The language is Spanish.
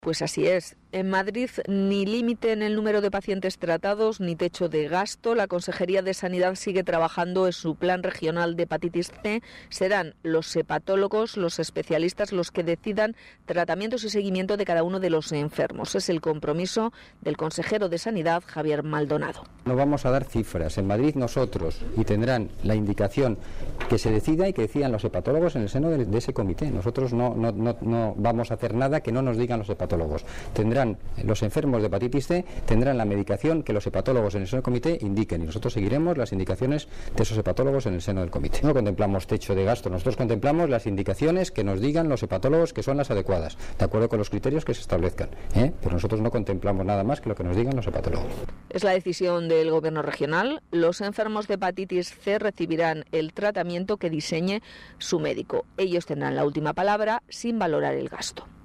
Pues así es. En Madrid, ni límite en el número de pacientes tratados, ni techo de gasto. La Consejería de Sanidad sigue trabajando en su plan regional de hepatitis C. Serán los hepatólogos, los especialistas, los que decidan tratamientos y seguimiento de cada uno de los enfermos. Es el compromiso del consejero de Sanidad, Javier Maldonado. No vamos a dar cifras. En Madrid nosotros, y tendrán la indicación que se decida y que decidan los hepatólogos en el seno de ese comité. Nosotros no vamos a hacer nada que no nos digan los hepatólogos. Los enfermos de hepatitis C tendrán la medicación que los hepatólogos en el seno del comité indiquen, y nosotros seguiremos las indicaciones de esos hepatólogos en el seno del comité. No contemplamos techo de gasto, nosotros contemplamos las indicaciones que nos digan los hepatólogos que son las adecuadas, de acuerdo con los criterios que se establezcan, pero nosotros no contemplamos nada más que lo que nos digan los hepatólogos. Es la decisión del Gobierno regional. Los enfermos de hepatitis C recibirán el tratamiento que diseñe su médico. Ellos tendrán la última palabra sin valorar el gasto.